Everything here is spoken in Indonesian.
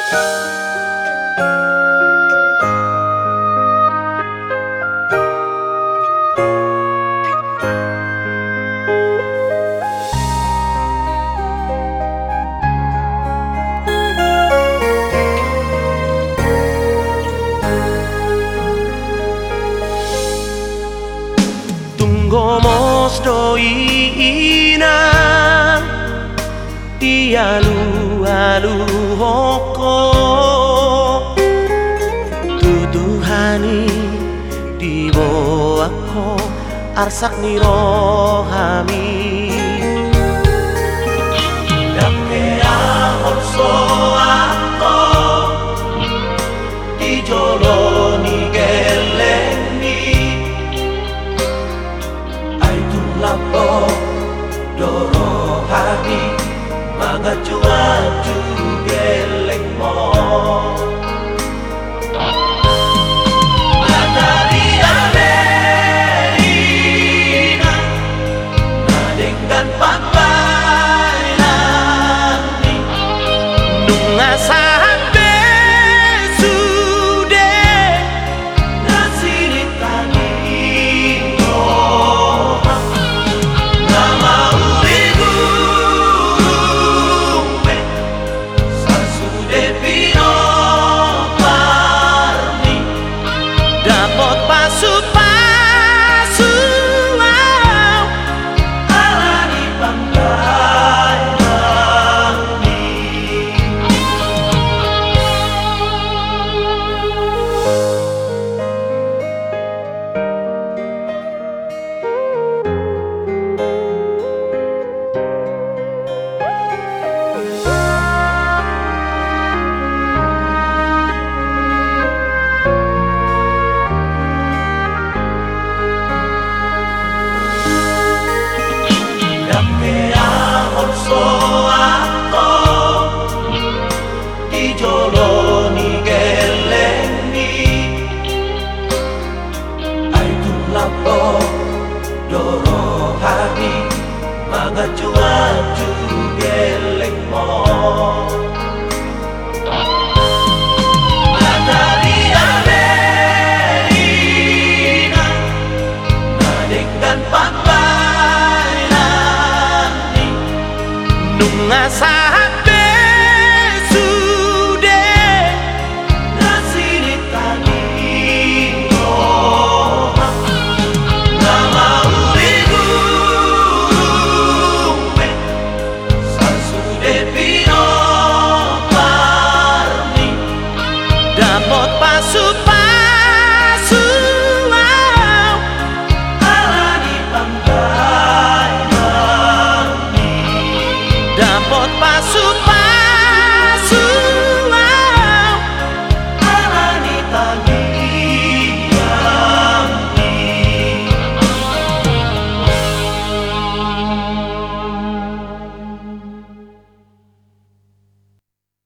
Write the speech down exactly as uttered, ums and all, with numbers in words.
Gomos doina Tialu-alu hoko Tuduhani di boako Arsak ni rohami Dakea orso ako Di joloni geleni Lapo doro hati mga cuaju geleng mo Matahari alerina Nadengkan pampay nani Nunga saat besude Nasiritani Dapat pasu-pasu ala di pantai mandi Joloni geleni Aitu lapo doro hati Mga cuaju geleng mo Matahari alerina Nadengkan pampay nani Nunga saat Dapat pasu-pasu ala di pantai mandi Dapat pasu